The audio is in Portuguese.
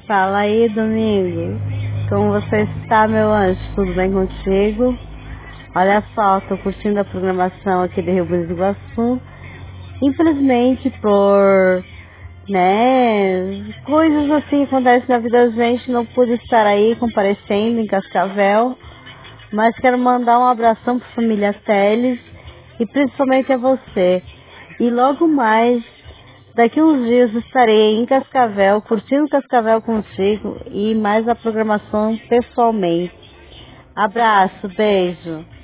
Fala aí, Domingo. Como você está, meu anjo? Tudo bem contigo? Olha só, tô curtindo a programação aqui de Rio Bonito do Iguaçu. Infelizmente, por, coisas assim acontecem na vida da gente, não pude estar aí comparecendo em Cascavel. Mas quero mandar um abração para a família Teles e principalmente a você. E logo mais, daqui uns dias estarei em Cascavel, curtindo Cascavel contigo e mais a programação pessoalmente. Abraço, beijo.